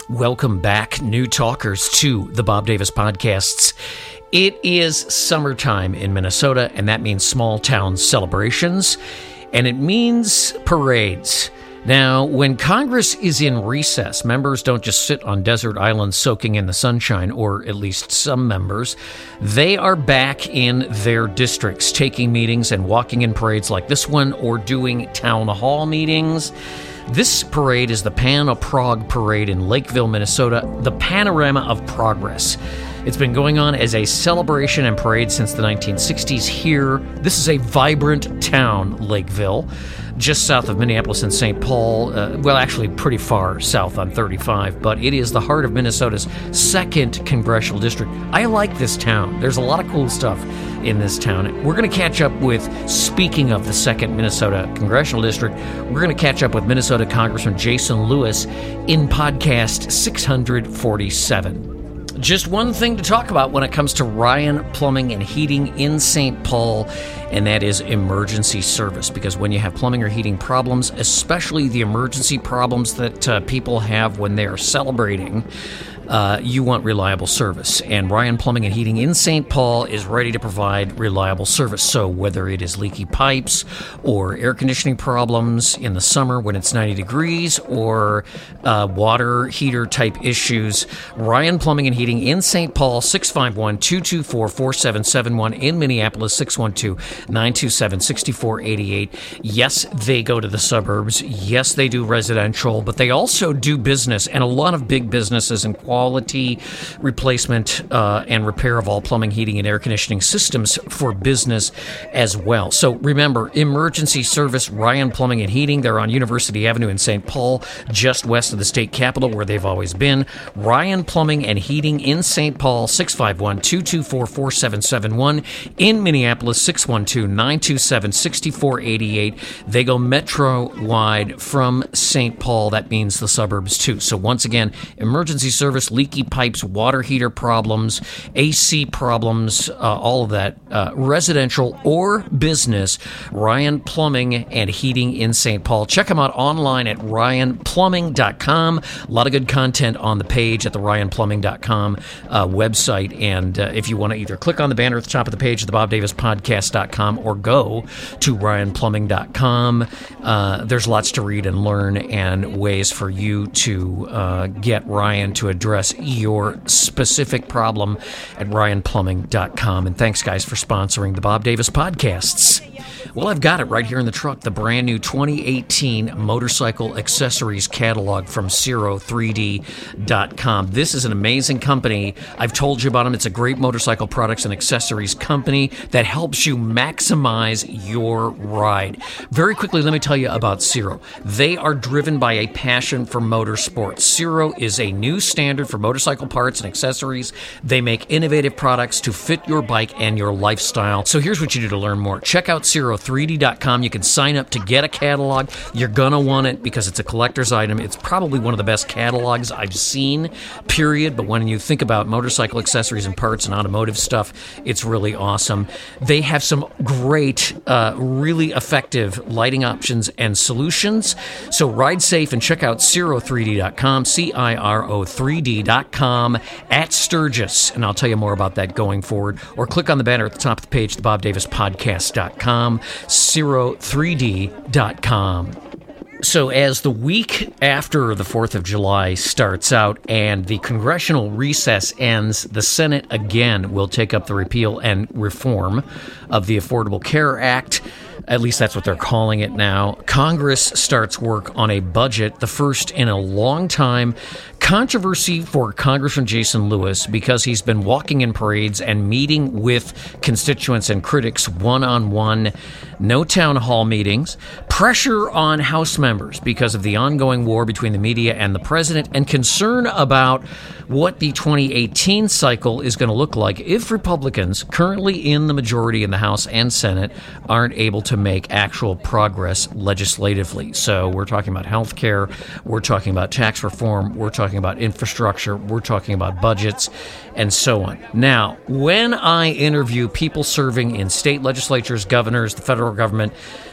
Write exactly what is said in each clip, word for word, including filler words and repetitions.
Welcome back, new talkers, to the Bob Davis Podcasts. It is summertime in Minnesota, and that means small town celebrations, and it means parades. Now, when Congress is in recess, members don't just sit on desert islands soaking in the sunshine, or at least some members. They are back in their districts, taking meetings and walking in parades like this one, or doing town hall meetings. This parade is the Pan-o-Prog Parade in Lakeville, Minnesota, the Panorama of Progress. It's been going on as a celebration and parade since the nineteen sixties here. This is a vibrant town, Lakeville, just south of Minneapolis and Saint Paul. Uh, well, actually pretty far south on thirty-five, but it is the heart of Minnesota's second congressional district. I like this town. There's a lot of cool stuff in this town. We're going to catch up with, speaking of the second Minnesota congressional district, we're going to catch up with Minnesota Congressman Jason Lewis in podcast six forty-seven. Just one thing to talk about when it comes to Ryan Plumbing and Heating in Saint Paul, and that is emergency service. Because when you have plumbing or heating problems, especially the emergency problems that uh, people have when they're celebrating, Uh, you want reliable service. And Ryan Plumbing and Heating in Saint Paul is ready to provide reliable service. So whether it is leaky pipes or air conditioning problems in the summer when it's ninety degrees, or uh, water heater type issues, Ryan Plumbing and Heating in Saint Paul, six five one, two two four, four seven seven one, in Minneapolis, six one two, nine two seven, six four eight eight. Yes, they go to the suburbs. Yes, they do residential, but they also do business, and a lot of big businesses and quality Quality replacement uh, and repair of all plumbing, heating, and air conditioning systems for business as well. So remember, emergency service, Ryan Plumbing and Heating. They're on University Avenue in Saint Paul, just west of the state capitol, where they've always been. Ryan Plumbing and Heating in Saint Paul, six five one, two two four, four seven seven one. In Minneapolis, six one two, nine two seven, six four eight eight. They go metro-wide from Saint Paul. That means the suburbs, too. So once again, emergency service, leaky pipes, water heater problems, A C problems, uh, all of that, uh, residential or business, Ryan Plumbing and Heating in Saint Paul. Check them out online at ryan plumbing dot com. A lot of good content on the page at the ryan plumbing dot com uh, website. And uh, if you want to either click on the banner at the top of the page at the bob davis podcast dot com or go to ryan plumbing dot com, uh, there's lots to read and learn and ways for you to uh, get Ryan to address your specific problem at ryan plumbing dot com. And thanks, guys, for sponsoring the Bob Davis Podcasts. Well, I've got it right here in the truck, the brand new twenty eighteen motorcycle accessories catalog from Ciro three D dot com. This is an amazing company. I've told you about them. It's a great motorcycle products and accessories company that helps you maximize your ride. Very quickly, let me tell you about Ciro. They are driven by a passion for motorsports. Ciro is a new standard for motorcycle parts and accessories. They make innovative products to fit your bike and your lifestyle. So here's what you do to learn more. Check out Ciro three D dot com. You can sign up to get a catalog. You're going to want it because it's a collector's item. It's probably one of the best catalogs I've seen, period. But when you think about motorcycle accessories and parts and automotive stuff, it's really awesome. They have some great, uh, really effective lighting options and solutions. So ride safe and check out Ciro three D dot com, C I R O three D dot com at Sturgis. And I'll tell you more about that going forward. Or click on the banner at the top of the page, the bob davis podcast dot com. Ciro three D dot com. So as the week after the fourth of July starts out and the congressional recess ends, the Senate again will take up the repeal and reform of the Affordable Care Act. At least that's what they're calling it now. Congress starts work on a budget, the first in a long time. Controversy for Congressman Jason Lewis because he's been walking in parades and meeting with constituents and critics one-on-one. No town hall meetings. Pressure on House members because of the ongoing war between the media and the president, and concern about what the twenty eighteen cycle is going to look like if Republicans, currently in the majority in the House and Senate, aren't able to make actual progress legislatively. So we're talking about health care, we're talking about tax reform, we're talking about infrastructure, we're talking about budgets, and so on. Now, when I interview people serving in state legislatures, governors, the federal government,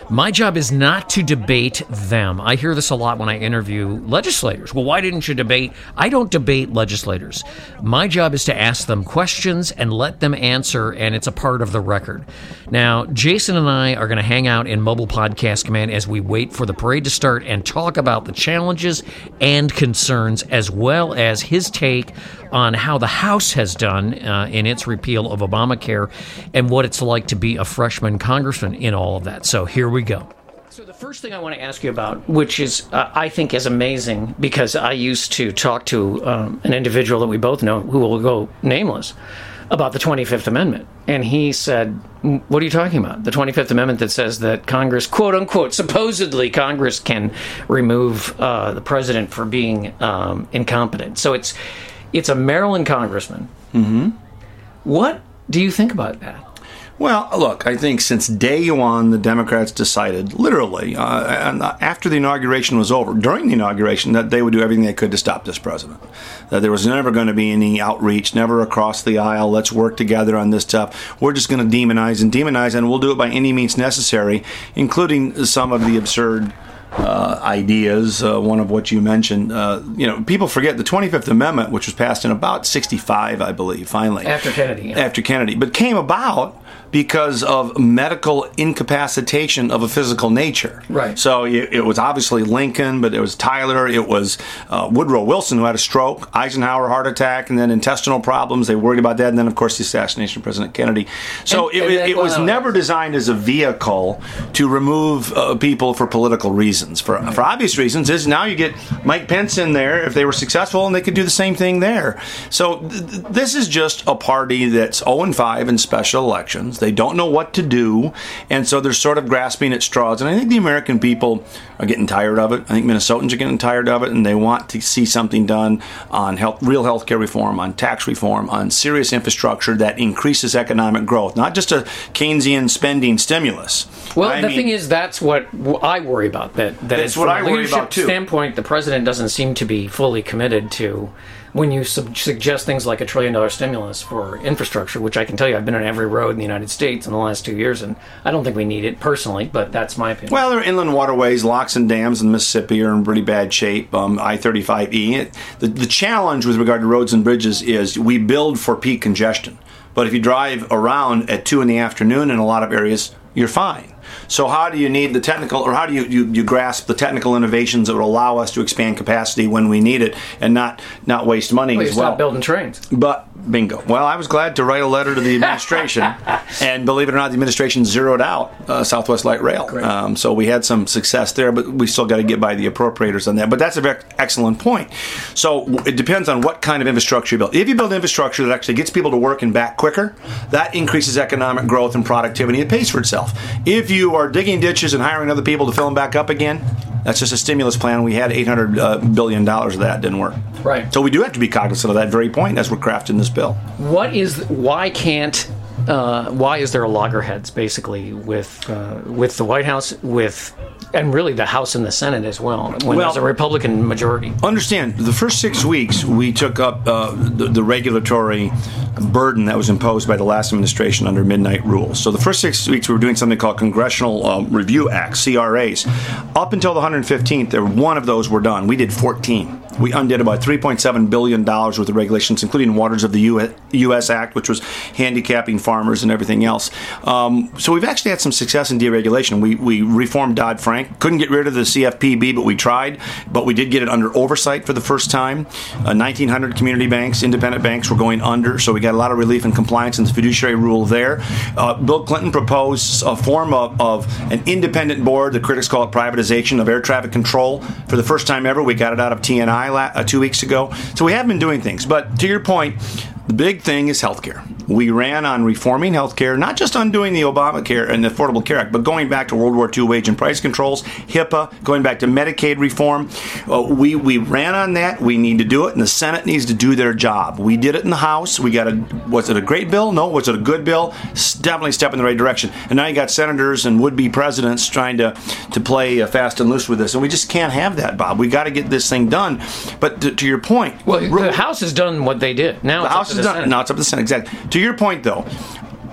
My job is not to debate them. I hear this a lot when I interview legislators. Well, why didn't you debate? I don't debate legislators. My job is to ask them questions and let them answer, and it's a part of the record. Now, Jason and I are going to hang out in Mobile Podcast Command as we wait for the parade to start and talk about the challenges and concerns, as well as his take on how the House has done uh, in its repeal of Obamacare and what it's like to be a freshman congressman in all of that. So here we go. So the first thing I want to ask you about, which is uh, I think is amazing, because I used to talk to um, an individual that we both know who will go nameless about the twenty-fifth Amendment. And he said, what are you talking about? The twenty-fifth Amendment that says that Congress, quote unquote, supposedly Congress can remove uh, the president for being um, incompetent. So it's it's a Maryland congressman. Mm-hmm. What do you think about that? Well, look, I think since day one, the Democrats decided, literally, uh, and after the inauguration was over, during the inauguration, that they would do everything they could to stop this president. That there was never going to be any outreach, never across the aisle, let's work together on this stuff. We're just going to demonize and demonize, and we'll do it by any means necessary, including some of the absurd Uh, ideas, uh, one of what you mentioned. Uh, you know, people forget the twenty-fifth Amendment, which was passed in about sixty-five, I believe, finally. After Kennedy. Yeah. After Kennedy. But came about because of medical incapacitation of a physical nature. Right. So it, it was obviously Lincoln, but it was Tyler, it was uh, Woodrow Wilson, who had a stroke, Eisenhower, heart attack, and then intestinal problems. They worried about that, and then, of course, the assassination of President Kennedy. So and, it, and it, it was never designed as a vehicle to remove uh, people for political reasons. For, right. for obvious reasons, is now you get Mike Pence in there, if they were successful, and they could do the same thing there. So th- this is just a party that's oh and five in special elections. They don't know what to do, and so they're sort of grasping at straws. And I think the American people are getting tired of it. I think Minnesotans are getting tired of it, and they want to see something done on health, real health care reform, on tax reform, on serious infrastructure that increases economic growth, not just a Keynesian spending stimulus. Well, I the mean, thing is, that's what I worry about. That, that that's what I worry about, too. From a leadership standpoint, the president doesn't seem to be fully committed to, when you sub- suggest things like a trillion dollar stimulus for infrastructure, which I can tell you I've been on every road in the United States in the last two years, and I don't think we need it personally, but that's my opinion. Well, there are inland waterways, locks and dams in Mississippi are in pretty bad shape. Um, I thirty-five E. The, the challenge with regard to roads and bridges is we build for peak congestion. But if you drive around at two in the afternoon in a lot of areas, you're fine. So how do you need the technical, or how do you, you, you grasp the technical innovations that will allow us to expand capacity when we need it and not, not waste money well, as well? Stop building trains. But, bingo. Well, I was glad to write a letter to the administration, and believe it or not, the administration zeroed out uh, Southwest Light Rail. Um, so we had some success there, but we still got to get by the appropriators on that. But that's an very excellent point. So it depends on what kind of infrastructure you build. If you build infrastructure that actually gets people to work and back quicker, that increases economic growth and productivity. It pays for itself. If you are digging ditches and hiring other people to fill them back up again, that's just a stimulus plan. We had eight hundred uh, billion dollars of that. It didn't work. Right. So we do have to be cognizant of that very point as we're crafting this bill. What is, why can't, uh, why is there a loggerheads, basically, with uh, with the White House, with, and really the House and the Senate as well, when well, there's a Republican majority? Understand, the first six weeks we took up uh, the, the regulatory burden that was imposed by the last administration under midnight rules. So the first six weeks we were doing something called Congressional um, Review Acts, C R As. Up until the one hundred fifteenth, there one of those were done. We did fourteen. We undid about three point seven billion dollars worth of regulations, including Waters of the U S Act, which was handicapping farmers and everything else. Um, so we've actually had some success in deregulation. We, we reformed Dodd-Frank. Couldn't get rid of the C F P B, but we tried. But we did get it under oversight for the first time. Uh, nineteen hundred community banks, independent banks were going under, so we got a lot of relief and compliance in the fiduciary rule there. Uh, Bill Clinton proposed a form of, of an independent board, the critics call it privatization, of air traffic control. For the first time ever, we got it out of T N I uh, two weeks ago. So we have been doing things. But to your point, the big thing is healthcare. We ran on reforming healthcare, not just undoing the Obamacare and the Affordable Care Act, but going back to World War Two wage and price controls, HIPAA, going back to Medicaid reform. Uh, we we ran on that. We need to do it, and the Senate needs to do their job. We did it in the House. We got a, was it a great bill? No. Was it a good bill? It's definitely a step in the right direction. And now you got senators and would-be presidents trying to, to play uh, fast and loose with this, and we just can't have that, Bob. We got to get this thing done. But to, to your point, well, the House has done what they did. Now the it's House up to has the done. Senate. Now it's up to the Senate. Exactly. To your point, though,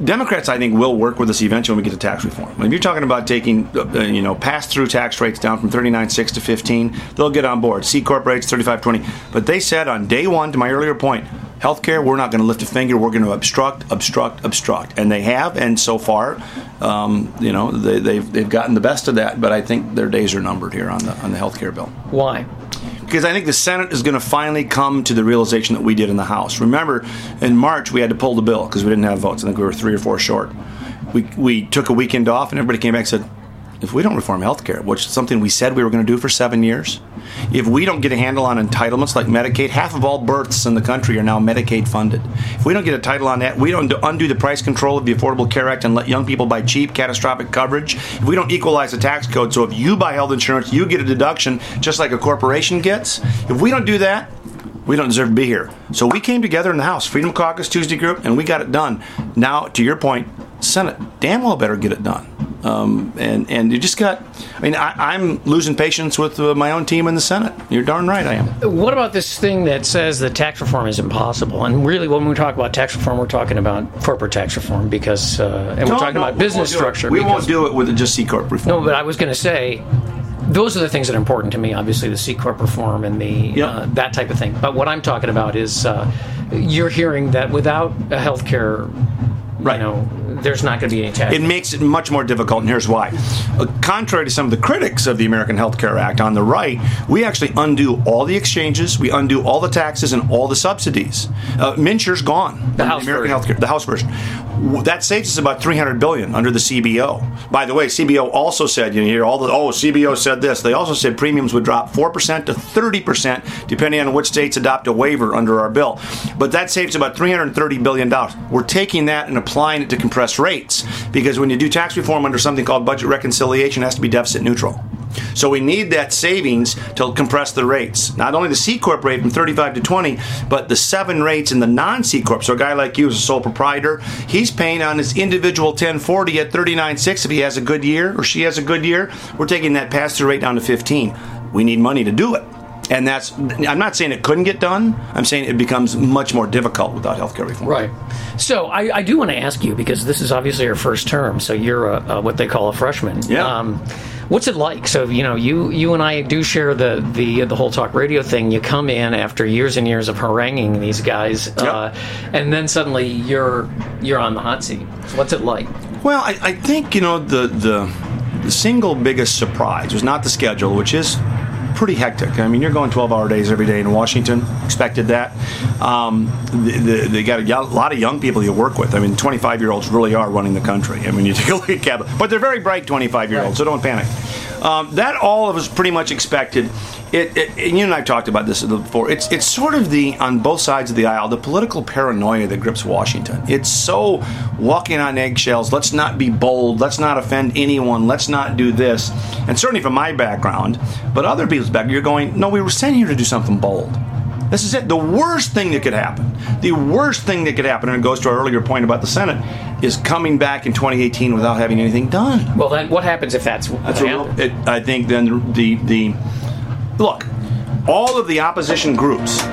Democrats, I think, will work with us eventually when we get to tax reform. If you're talking about taking, uh, you know, pass-through tax rates down from thirty-nine point six to fifteen, they'll get on board. C-corp rates thirty-five twenty. But they said on day one, to my earlier point, healthcare, we're not going to lift a finger. We're going to obstruct, obstruct, obstruct, and they have. And so far, um, you know, they, they've they've gotten the best of that. But I think their days are numbered here on the on the healthcare bill. Why? Because I think the Senate is going to finally come to the realization that we did in the House. Remember, in March, we had to pull the bill because we didn't have votes. I think we were three or four short. We we took a weekend off, and everybody came back and said, if we don't reform health care, which is something we said we were going to do for seven years, if we don't get a handle on entitlements like Medicaid, half of all births in the country are now Medicaid funded. If we don't get a title on that, we don't undo the price control of the Affordable Care Act and let young people buy cheap, catastrophic coverage. If we don't equalize the tax code, so if you buy health insurance, you get a deduction just like a corporation gets. If we don't do that, we don't deserve to be here. So we came together in the House, Freedom Caucus, Tuesday Group, and we got it done. Now, to your point, Senate damn well better get it done. Um, and, and you just got, I mean, I, I'm losing patience with uh, my own team in the Senate. You're darn right I am. What about this thing that says that tax reform is impossible? And really, when we talk about tax reform, we're talking about corporate tax reform because, uh, and we're no, talking no, about business structure. We because, won't do it with just C-corp reform. No, but I was going to say, those are the things that are important to me, obviously, the C-corp reform and the yep. uh, that type of thing. But what I'm talking about is uh, you're hearing that without a health care, right. you know, there's not going to be any tax. It makes it much more difficult, and here's why. Uh, contrary to some of the critics of the American Health Care Act on the right, we actually undo all the exchanges, we undo all the taxes and all the subsidies. Uh, Mincher's gone. The House the American version. Healthcare, the House version. That saves us about three hundred billion dollars under the C B O. By the way, C B O also said, you hear all the, oh, C B O said this. They also said premiums would drop four percent to thirty percent, depending on which states adopt a waiver under our bill. But that saves about three hundred thirty billion dollars. We're taking that and applying it to compress rates, because when you do tax reform under something called budget reconciliation, it has to be deficit neutral. So we need that savings to compress the rates. Not only the C-corp rate from thirty-five to twenty, but the seven rates in the non-C-corp. So a guy like you is a sole proprietor. He's paying on his individual ten forty at thirty-nine six if he has a good year or she has a good year. We're taking that pass-through rate down to fifteen. We need money to do it. And that's, I'm not saying it couldn't get done. I'm saying it becomes much more difficult without healthcare reform. Right. So I, I do want to ask you, because this is obviously your first term, so you're a, a, what they call a freshman. Yeah. Um, what's it like? So, you know, you you and I do share the, the, the whole talk radio thing. You come in after years and years of haranguing these guys, yep. uh, and then suddenly you're you're on the hot seat. So what's it like? Well, I, I think, you know, the, the the single biggest surprise was not the schedule, which is pretty hectic. I mean, you're going twelve-hour days every day in Washington. Expected that. Um, the, the, they got a lot of young people you work with. I mean, twenty-five-year-olds really are running the country. I mean, you take a look at Capitol. But they're very bright twenty-five-year-olds, right. So don't panic. Um, that all of us pretty much expected. It, it, and you and I talked about this before. It's it's sort of the, on both sides of the aisle, the political paranoia that grips Washington. It's so walking on eggshells. Let's not be bold. Let's not offend anyone. Let's not do this. And certainly from my background, but other people's background, you're going, no, we were sent here to do something bold. This is it. The worst thing that could happen, the worst thing that could happen, and it goes to our earlier point about the Senate, is coming back in twenty eighteen without having anything done. Well, then what happens if that's what that's happens? It, I think then the, the, look, all of the opposition groups,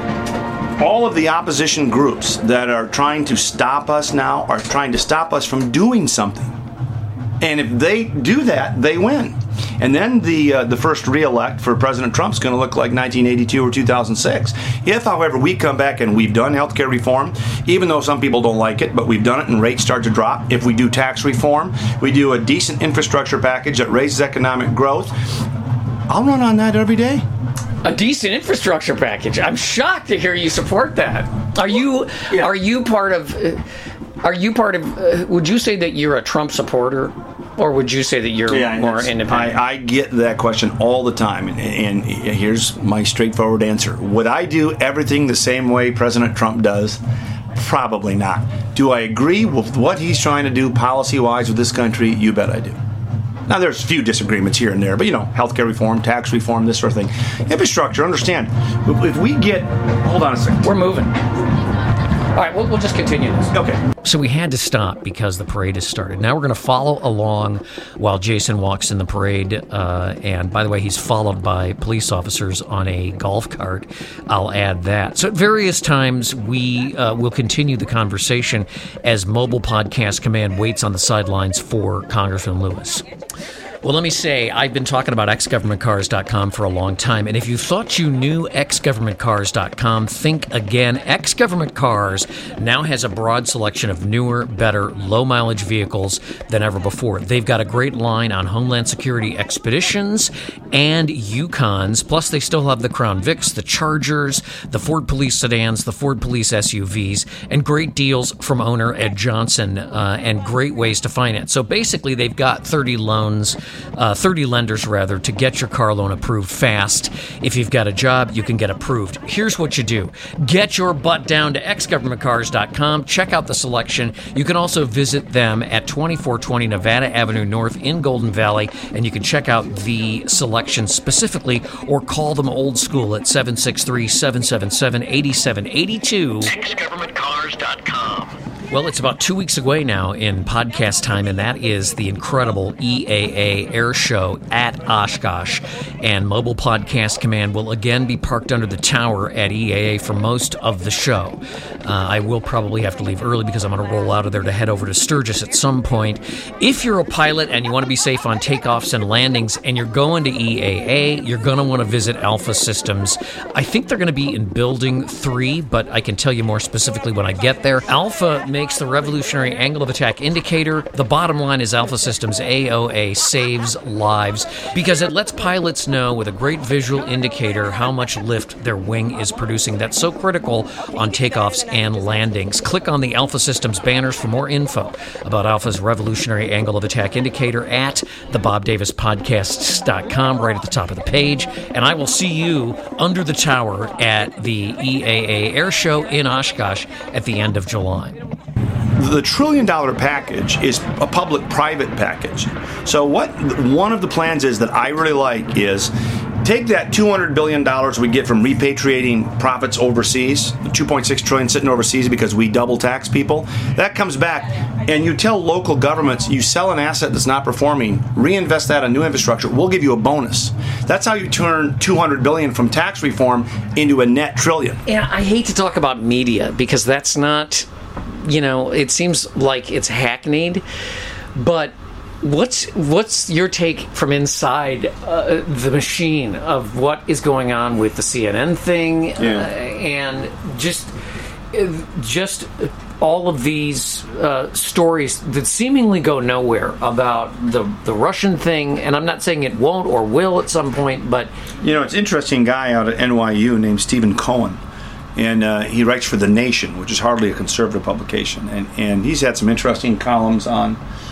all of the opposition groups that are trying to stop us now are trying to stop us from doing something. And if they do that, they win. And then the uh, the first re-elect for President Trump is going to look like nineteen eighty-two or two thousand six. If, however, we come back and we've done health care reform, even though some people don't like it, but we've done it and rates start to drop. If we do tax reform, we do a decent infrastructure package that raises economic growth, I'll run on that every day. A decent infrastructure package. I'm shocked to hear you support that. Are you yeah. are you part of? Uh, are you part of? Uh, would you say that you're a Trump supporter, or would you say that you're yeah, more independent? I, I get that question all the time, and, and here's my straightforward answer: would I do everything the same way President Trump does? Probably not. Do I agree with what he's trying to do policy-wise with this country? You bet I do. Now, there's a few disagreements here and there, but, you know, healthcare reform, tax reform, this sort of thing. Infrastructure, understand, if we get... Hold on a second. We're moving. All right, we'll, we'll just continue this. Okay. So we had to stop because the parade has started. Now we're going to follow along while Jason walks in the parade. Uh, and by the way, he's followed by police officers on a golf cart. I'll add that. So at various times, we uh, will continue the conversation as Mobile Podcast Command waits on the sidelines for Congressman Lewis. Well, let me say, I've been talking about x government cars dot com for a long time, and if you thought you knew x government cars dot com, think again. X Government Cars now has a broad selection of newer, better, low-mileage vehicles than ever before. They've got a great line on Homeland Security Expeditions and Yukons, plus they still have the Crown Vics, the Chargers, the Ford Police sedans, the Ford Police S U Vs, and great deals from owner Ed Johnson, uh, and great ways to finance. So basically, they've got thirty loans, Uh, thirty lenders, rather, to get your car loan approved fast. If you've got a job, you can get approved. Here's what you do. Get your butt down to x government cars dot com. Check out the selection. You can also visit them at twenty-four twenty Nevada Avenue North in Golden Valley, and you can check out the selection specifically or call them old school at seven six three, seven seven seven, eight seven eight two. x government cars dot com. Well, it's about two weeks away now in podcast time, and that is the incredible E A A Air Show at Oshkosh. And Mobile Podcast Command will again be parked under the tower at E A A for most of the show. Uh, I will probably have to leave early because I'm going to roll out of there to head over to Sturgis at some point. If you're a pilot and you want to be safe on takeoffs and landings and you're going to E A A, you're going to want to visit Alpha Systems. I think they're going to be in Building three, but I can tell you more specifically when I get there. Alpha makes the revolutionary angle of attack indicator. The bottom line is Alpha Systems A O A saves lives because it lets pilots know with a great visual indicator how much lift their wing is producing. That's so critical on takeoffs and landings. Click on the Alpha Systems banners for more info about Alpha's revolutionary angle of attack indicator at the bob davis podcasts dot com, right at the top of the page. And I will see you under the tower at the E A A Air Show in Oshkosh at the end of July. The trillion dollar package is a public-private package. So what one of the plans is that I really like is take that two hundred billion dollars we get from repatriating profits overseas, the two point six trillion dollars sitting overseas because we double tax people. That comes back, and you tell local governments, you sell an asset that's not performing, reinvest that in new infrastructure, we'll give you a bonus. That's how you turn two hundred billion dollars from tax reform into a net trillion. Yeah, I hate to talk about media because that's not... You know, it seems like it's hackneyed, but what's what's your take from inside uh, the machine of what is going on with the C N N thing, yeah. uh, and just just all of these uh, stories that seemingly go nowhere about the the Russian thing? And I'm not saying it won't or will at some point, but you know, it's an interesting guy out at N Y U named Stephen Cohen. And uh, he writes for The Nation, which is hardly a conservative publication. And, and he's had some interesting columns on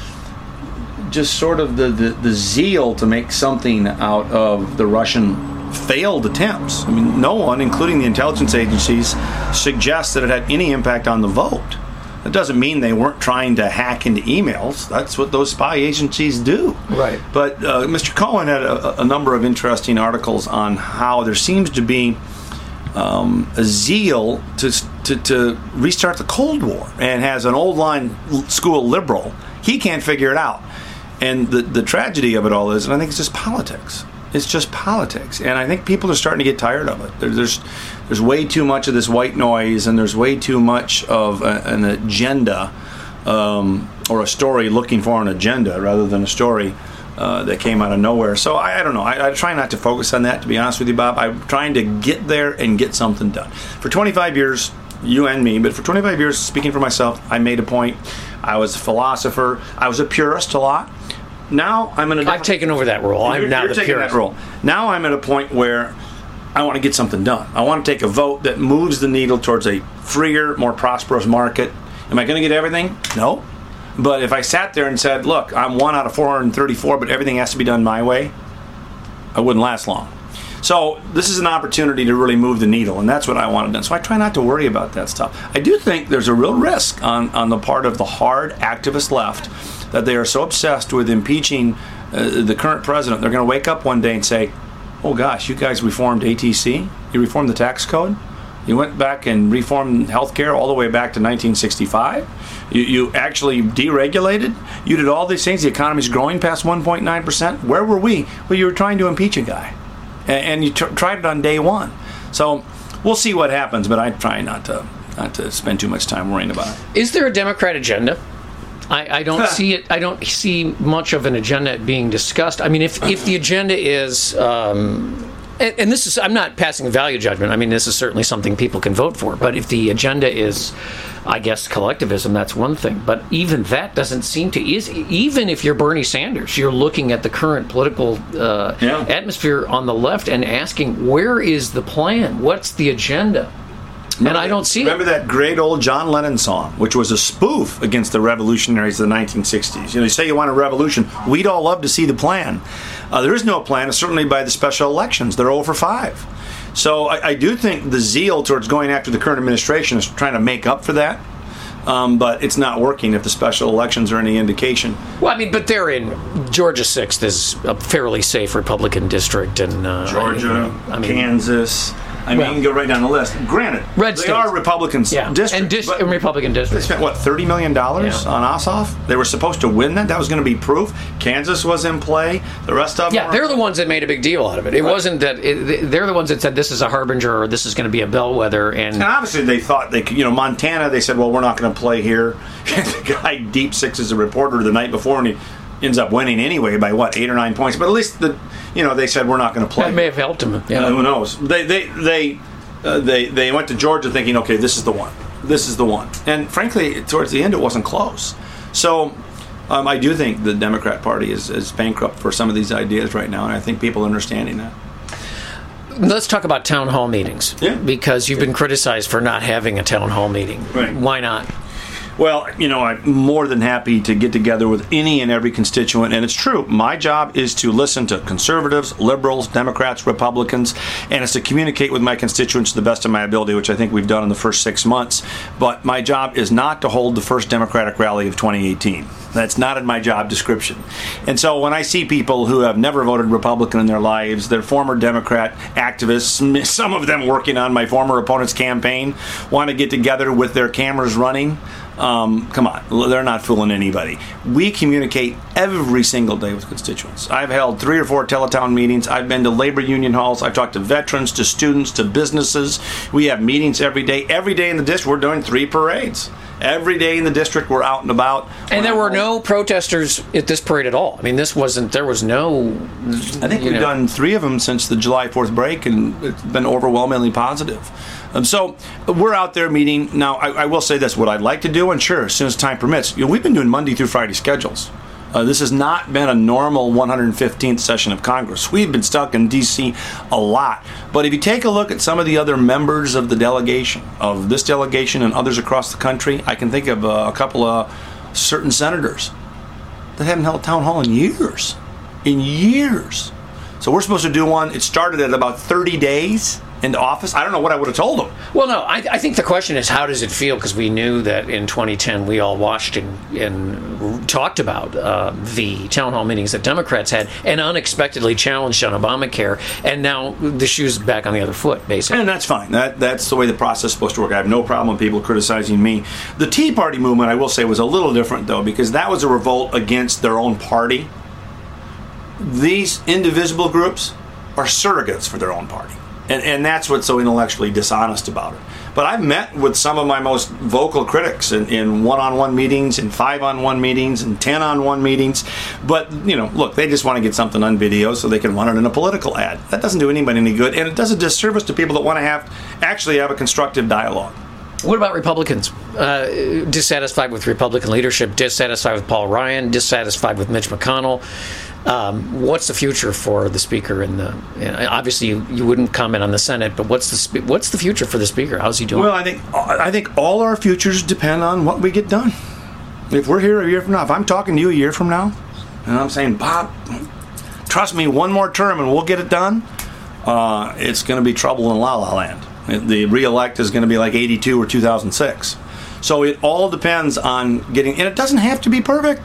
just sort of the, the, the zeal to make something out of the Russian failed attempts. I mean, no one, including the intelligence agencies, suggests that it had any impact on the vote. That doesn't mean they weren't trying to hack into emails. That's what those spy agencies do. Right. But uh, Mister Cohen had a, a number of interesting articles on how there seems to be Um, a zeal to, to to restart the Cold War, and has an old line school liberal. He can't figure it out, and the the tragedy of it all is, and I think it's just politics. It's just politics, and I think people are starting to get tired of it. There, there's there's way too much of this white noise, and there's way too much of a, an agenda um, or a story looking for an agenda rather than a story Uh, that came out of nowhere. So I, I don't know. I, I try not to focus on that, to be honest with you, Bob. I'm trying to get there and get something done. For twenty-five years, you and me, but for twenty-five years, speaking for myself, I made a point. I was a philosopher. I was a purist a lot. Now I'm in a... I've taken over that role. I'm you're, now you're the taking purist. that role. Now I'm at a point where I want to get something done. I want to take a vote that moves the needle towards a freer, more prosperous market. Am I going to get everything? No. But if I sat there and said, look, I'm one out of four hundred thirty-four, but everything has to be done my way, I wouldn't last long. So this is an opportunity to really move the needle, and that's what I wanted done. So I try not to worry about that stuff. I do think there's a real risk on, on the part of the hard activist left that they are so obsessed with impeaching uh, the current president, they're going to wake up one day and say, oh gosh, you guys reformed A T C? You reformed the tax code? You went back and reformed healthcare all the way back to nineteen sixty-five. You, you actually deregulated. You did all these things. The economy's growing past one point nine percent. Where were we? Well, you were trying to impeach a guy. And, and you t- tried it on day one. So we'll see what happens, but I try not to not to spend too much time worrying about it. Is there a Democrat agenda? I, I don't see it. I don't see much of an agenda being discussed. I mean, if, if the agenda is... Um, And, and this is, I'm not passing a value judgment. I mean, this is certainly something people can vote for. But if the agenda is, I guess, collectivism, that's one thing. But even that doesn't seem to, is even if you're Bernie Sanders, you're looking at the current political uh, yeah. atmosphere on the left and asking, where is the plan? What's the agenda? Remember and I don't see remember it. Remember that great old John Lennon song, which was a spoof against the revolutionaries of the nineteen sixties. You know, you say you want a revolution. We'd all love to see the plan. Uh, there is no plan, certainly by the special elections. They're over five. So I, I do think the zeal towards going after the current administration is trying to make up for that. Um, but it's not working if the special elections are any indication. Well, I mean, but they're in Georgia sixth is a fairly safe Republican district. and uh, Georgia, I mean, Kansas... I mean, well, you can go right down the list. Granted, red they states. are Republican yeah. districts. And, dis- and Republican districts. They spent, what, thirty million dollars yeah. on Ossoff? They were supposed to win that. That was going to be proof. Kansas was in play. The rest of them Yeah, were they're the ones that made a big deal out of it. It right. wasn't that... It, they're the ones that said this is a harbinger or this is going to be a bellwether. And, and obviously they thought they could... You know, Montana, they said, well, we're not going to play here. The guy deep sixes a reporter the night before, and he ends up winning anyway by, what, eight or nine points. But at least, the you know, they said, we're not going to play. That may have helped him. Yeah. Uh, who knows? They... they, they Uh, they they went to Georgia thinking, okay, this is the one. This is the one. And frankly, towards the end, it wasn't close. So um, I do think the Democrat Party is, is bankrupt for some of these ideas right now, and I think people are understanding that. Let's talk about town hall meetings. Yeah. Because you've been criticized for not having a town hall meeting. Right. Why not? Well, you know, I'm more than happy to get together with any and every constituent, and it's true. My job is to listen to conservatives, liberals, Democrats, Republicans, and it's to communicate with my constituents to the best of my ability, which I think we've done in the first six months. But my job is not to hold the first Democratic rally of twenty eighteen. That's not in my job description. And so when I see people who have never voted Republican in their lives, they're former Democrat activists, some of them working on my former opponent's campaign, want to get together with their cameras running, Um, come on, they're not fooling anybody. We communicate every single day with constituents. I've held three or four teletown meetings. I've been to labor union halls. I've talked to veterans, to students, to businesses. We have meetings every day. Every day in the district, we're doing three parades. Every day in the district, we're out and about. And there were no protesters at this parade at all. I mean, this wasn't, there was no... I think we've know. done three of them since the July fourth break, and it's been overwhelmingly positive. Um, so we're out there meeting. Now, I, I will say this. What I'd like to do, and sure, as soon as time permits, you know, we've been doing Monday through Friday schedules. Uh, this has not been a normal one hundred fifteenth session of Congress. We've been stuck in D C a lot. But if you take a look at some of the other members of the delegation, of this delegation and others across the country, I can think of uh, a couple of certain senators that haven't held a town hall in years. In years. So we're supposed to do one. It started at about thirty days into office. I don't know what I would have told them. Well, no, I, I think the question is, how does it feel? Because we knew that in twenty ten we all watched and, and talked about uh, the town hall meetings that Democrats had and unexpectedly challenged on Obamacare, and now the shoe's back on the other foot, basically. And that's fine. That That's the way the process is supposed to work. I have no problem with people criticizing me. The Tea Party movement, I will say, was a little different, though, because that was a revolt against their own party. These indivisible groups are surrogates for their own party. And, and that's what's so intellectually dishonest about it. But I've met with some of my most vocal critics in, in one-on-one meetings, in five-on-one meetings, in ten-on-one meetings. But, you know, look, they just want to get something on video so they can run it in a political ad. That doesn't do anybody any good, and it does a disservice to people that want to have actually have a constructive dialogue. What about Republicans? Uh, dissatisfied with Republican leadership, dissatisfied with Paul Ryan, dissatisfied with Mitch McConnell. Um, what's the future for the speaker? And the you know, obviously you, you wouldn't comment on the Senate, but what's the what's the future for the speaker? How's he doing? Well, I think I think all our futures depend on what we get done. If we're here a year from now, if I'm talking to you a year from now, and I'm saying, Bob, trust me, one more term and we'll get it done, uh, it's going to be trouble in La La Land. The re-elect is going to be like eighty-two or two thousand six. So it all depends on getting, and it doesn't have to be perfect.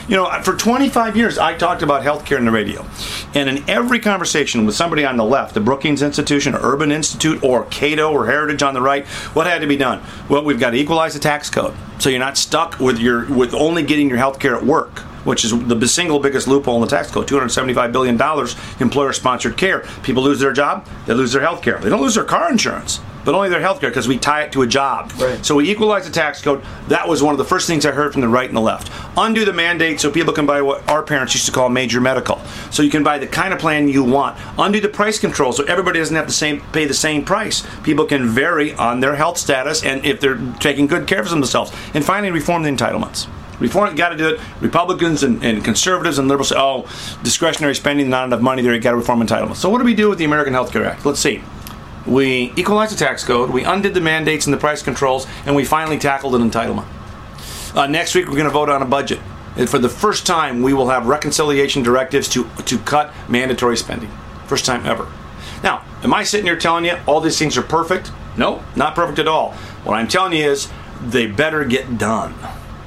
You know, for twenty-five years, I talked about healthcare on the radio. And in every conversation with somebody on the left, the Brookings Institution or Urban Institute or Cato or Heritage on the right, what had to be done? Well, we've got to equalize the tax code. So you're not stuck with your with only getting your healthcare at work, which is the single biggest loophole in the tax code, two hundred seventy-five billion dollars employer-sponsored care. People lose their job, they lose their health care. They don't lose their car insurance, but only their health care because we tie it to a job. Right. So we equalize the tax code. That was one of the first things I heard from the right and the left. Undo the mandate so people can buy what our parents used to call major medical. So you can buy the kind of plan you want. Undo the price control so everybody doesn't have to same, pay the same price. People can vary on their health status and if they're taking good care of themselves. And finally, reform the entitlements. Reform, got to do it. Republicans and, and conservatives and liberals say, oh, discretionary spending, not enough money there, you got to reform entitlements. So what do we do with the American Health Care Act? Let's see. We equalized the tax code, we undid the mandates and the price controls, and we finally tackled an entitlement. Uh, next week, we're going to vote on a budget. And for the first time, we will have reconciliation directives to, to cut mandatory spending. First time ever. Now, am I sitting here telling you all these things are perfect? No, not perfect at all. What I'm telling you is they better get done.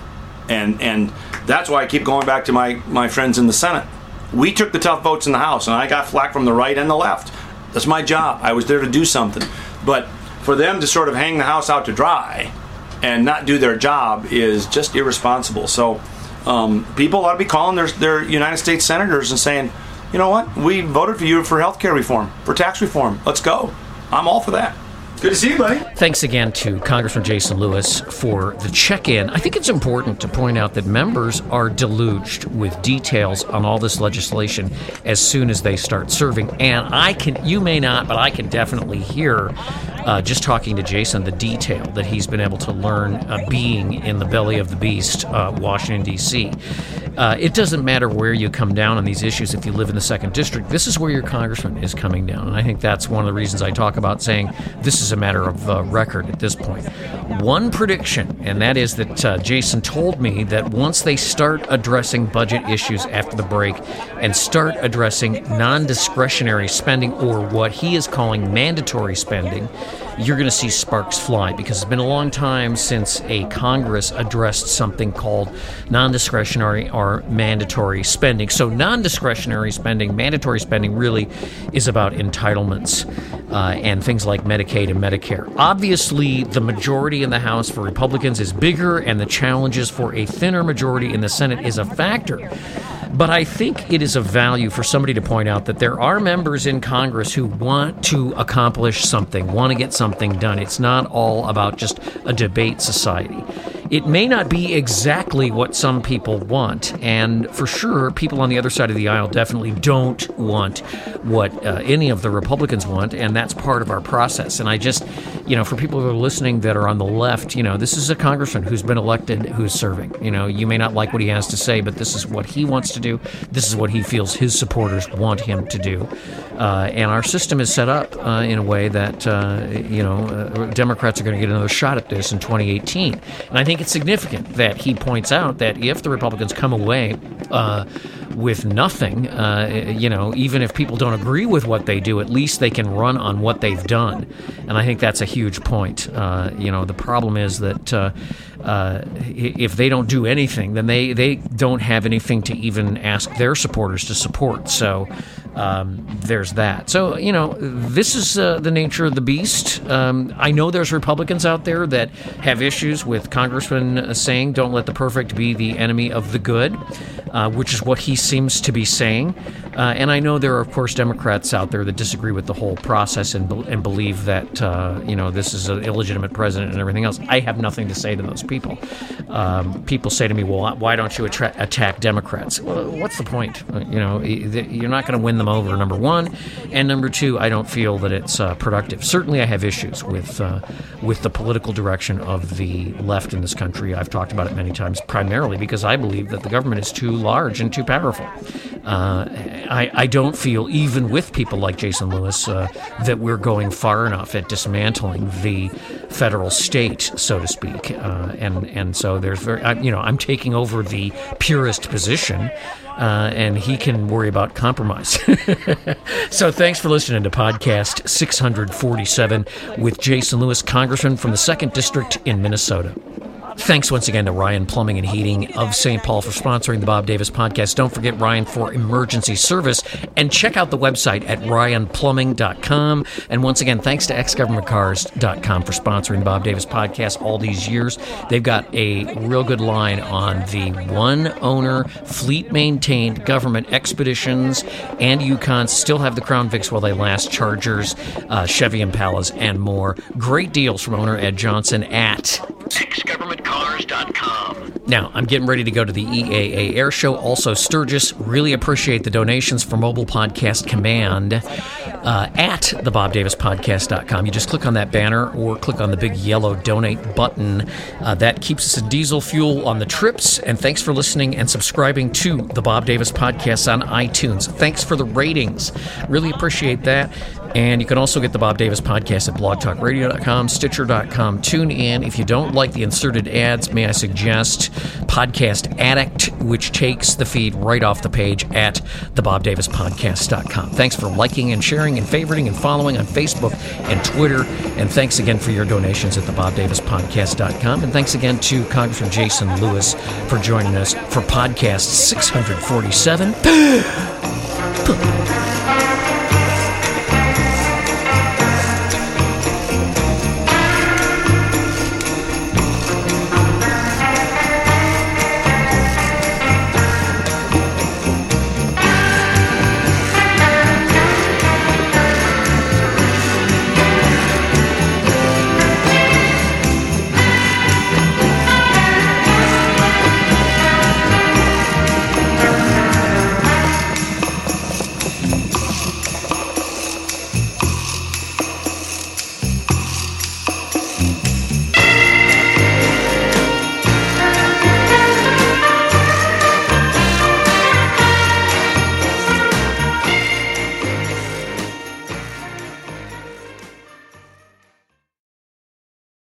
And and that's why I keep going back to my, my friends in the Senate. We took the tough votes in the House, and I got flack from the right and the left. That's my job. I was there to do something. But for them to sort of hang the House out to dry and not do their job is just irresponsible. So um, people ought to be calling their, their United States senators and saying, you know what, we voted for you for health care reform, for tax reform. Let's go. I'm all for that. Good to see you, buddy. Thanks again to Congressman Jason Lewis for the check-in. I think it's important to point out that members are deluged with details on all this legislation as soon as they start serving. And I can, you may not, but I can definitely hear, uh, just talking to Jason, the detail that he's been able to learn uh, being in the belly of the beast, uh, Washington, D C Uh, it doesn't matter where you come down on these issues if you live in the second district. This is where your congressman is coming down. And I think that's one of the reasons I talk about saying this is a matter of uh, record at this point. One prediction, and that is that uh, Jason told me that once they start addressing budget issues after the break and start addressing non-discretionary spending, or what he is calling mandatory spending, you're going to see sparks fly, because it's been a long time since a Congress addressed something called non-discretionary or mandatory spending. So non-discretionary spending, mandatory spending really is about entitlements uh, and things like Medicaid and Medicare. Obviously, the majority in the House for Republicans is bigger, and the challenges for a thinner majority in the Senate is a factor. But I think it is of value for somebody to point out that there are members in Congress who want to accomplish something, want to get something done. It's not all about just a debate society. It may not be exactly what some people want, and for sure, people on the other side of the aisle definitely don't want what uh, any of the Republicans want, and that's part of our process. And I just, you know, for people who are listening that are on the left, you know, this is a congressman who's been elected, who's serving. You know, you may not like what he has to say, but this is what he wants to do. This is what he feels his supporters want him to do. Uh, and our system is set up uh, in a way that, uh, you know, uh, Democrats are going to get another shot at this in twenty eighteen. And I think it's significant that he points out that if the Republicans come away uh, with nothing, uh, you know, even if people don't agree with what they do, at least they can run on what they've done. And I think that's a huge point. Uh, you know, the problem is that uh, uh, if they don't do anything, then they, they don't have anything to even ask their supporters to support. So um, there's that. So, you know, this is uh, the nature of the beast. Um, I know there's Republicans out there that have issues with Congressman saying, don't let the perfect be the enemy of the good, uh, which is what he seems to be saying. Uh, and I know there are, of course, Democrats out there that disagree with the whole process and, be- and believe that, uh, you know, this is an illegitimate president and everything else. I have nothing to say to those people. Um, people say to me, well, why don't you attra- attack Democrats? Well, what's the point? Uh, you know, you're not going to win them over, number one. And number two, I don't feel that it's uh, productive. Certainly I have issues with uh, with the political direction of the left in this country. I've talked about it many times, primarily because I believe that the government is too large and too powerful. Uh, I, I don't feel, even with people like Jason Lewis, uh, that we're going far enough at dismantling the federal state, so to speak. Uh, and and so there's very, I, you know, I'm taking over the purist position, uh, and he can worry about compromise. So thanks for listening to podcast six forty-seven with Jason Lewis, Congressman from the second District in Minnesota. Thanks once again to Ryan Plumbing and Heating of Saint Paul for sponsoring the Bob Davis Podcast. Don't forget Ryan for emergency service, and check out the website at ryan plumbing dot com. And once again, thanks to x government cars dot com for sponsoring the Bob Davis Podcast all these years. They've got a real good line on the one-owner, fleet-maintained government Expeditions and Yukons. Still have the Crown Vics while they last, Chargers, uh, Chevy Impalas, and more. Great deals from owner Ed Johnson at x government cars dot com. Now, I'm getting ready to go to the E A A Air Show. Also, Sturgis, really appreciate the donations for Mobile Podcast Command uh, at the bob davis podcast dot com. You just click on that banner or click on the big yellow donate button. Uh, that keeps us in diesel fuel on the trips. And thanks for listening and subscribing to the Bob Davis Podcast on iTunes. Thanks for the ratings. Really appreciate that. And you can also get the Bob Davis Podcast at blog talk radio dot com, stitcher dot com, tune in. If you don't like the inserted ads, may I suggest Podcast Addict, which takes the feed right off the page at the bob davis podcast dot com. Thanks for liking and sharing and favoriting and following on Facebook and Twitter. And thanks again for your donations at the bob davis podcast dot com. And thanks again to Congressman Jason Lewis for joining us for podcast six forty-seven.